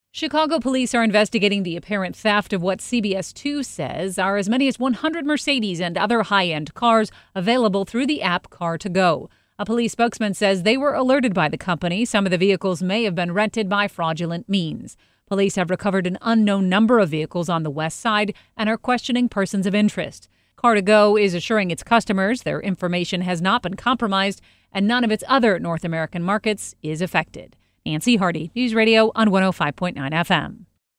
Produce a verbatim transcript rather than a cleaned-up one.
Chicago police are investigating the apparent theft of what C B S two says are as many as one hundred Mercedes and other high-end cars available through the app Car to Go. A police spokesman says they were alerted by the company some of the vehicles may have been rented by fraudulent means. Police have recovered an unknown number of vehicles on the west side and are questioning persons of interest. Car to Go is assuring its customers their information has not been compromised and none of its other North American markets is affected. Nancy Hardy, News Radio on one oh five point nine F M.